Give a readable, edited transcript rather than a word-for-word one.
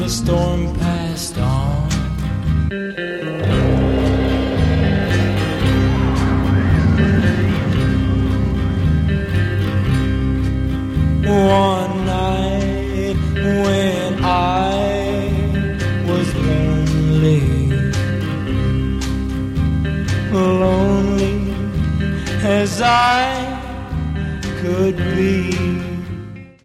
the storm passed on. One night when I was lonely, lonely as I could be,